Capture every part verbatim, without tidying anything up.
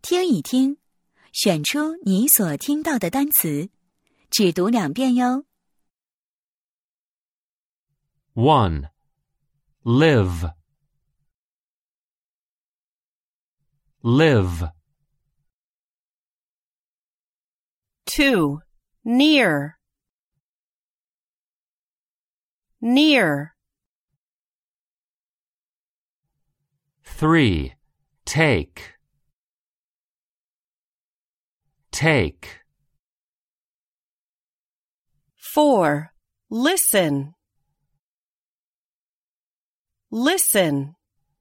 听一听，选出你所听到的单词，只读两遍哟。 one. Live. Live. two. Near. Near. three. Take. Take. four. Listen. Listen.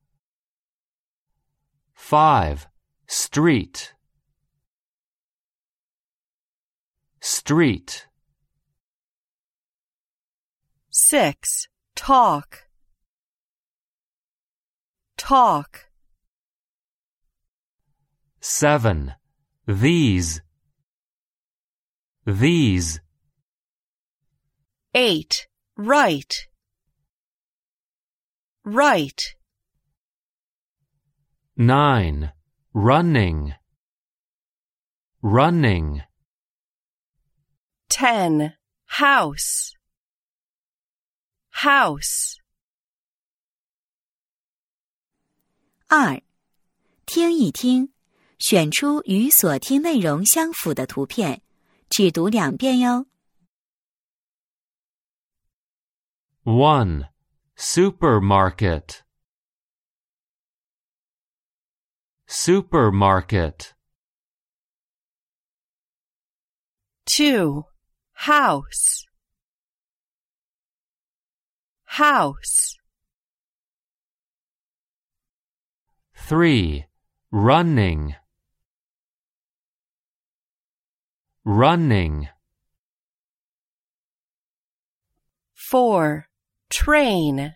five. Street. Street. six. Talk. Talk. seven. These. These. eight. Write. Write. nine. Running. Running. ten. House. House. 二，听一听，选出与所听内容相符的图片，只读两遍哟。 one. Supermarket. Supermarket. two. House. House. three. Running. Running. four. Train.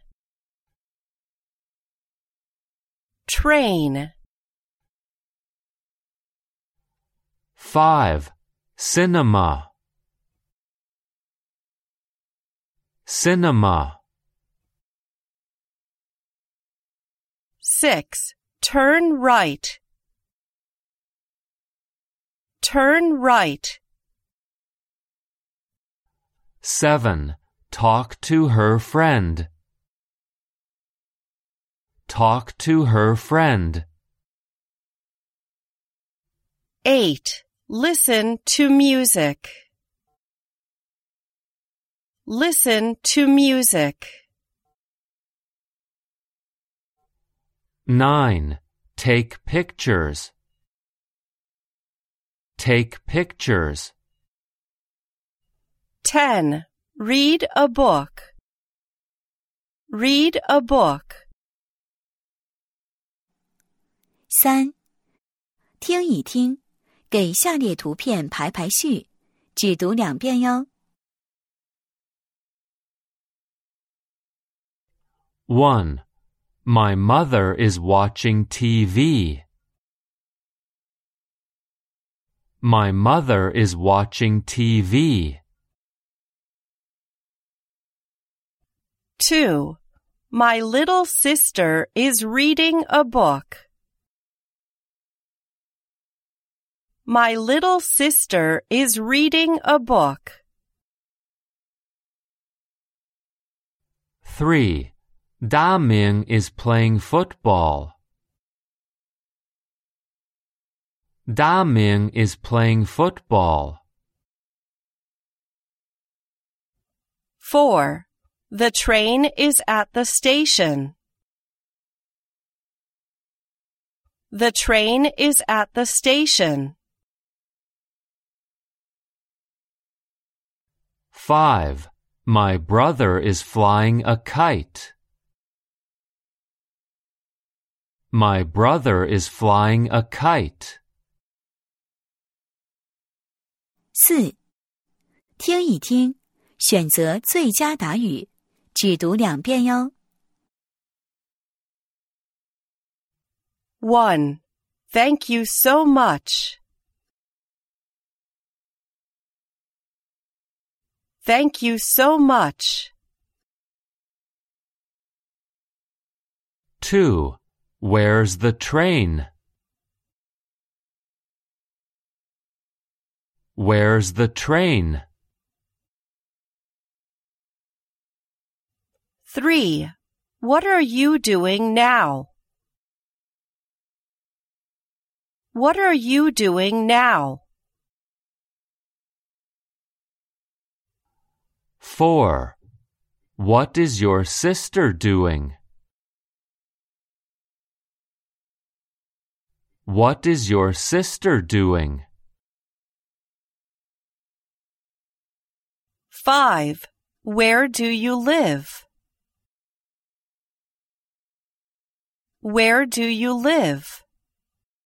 Train. five. Cinema. Cinema. six. Turn right. Turn right. seven. Talk to her friend. Talk to her friend. eight. Listen to music. Listen to music. nine. Take pictures. Take pictures. ten. Read a book. Read a book. 三，听一听，给下列图片排排序，只读两遍哟。 one. My mother is watching T V. My mother is watching T V. two. My little sister is reading a book. My little sister is reading a book. three. Da Ming is playing football. Da Ming is playing football. four. The train is at the station. The train is at the station. five. My brother is flying a kite. My brother is flying a kite. 四，听一听，选择最佳答语，只读两遍哟。 one. Thank you so much. Thank you so much. two. Where's the train? Where's the train? Three. What are you doing now? What are you doing now? Four. What is your sister doing? What is your sister doing? Five. Where do you live? Where do you live?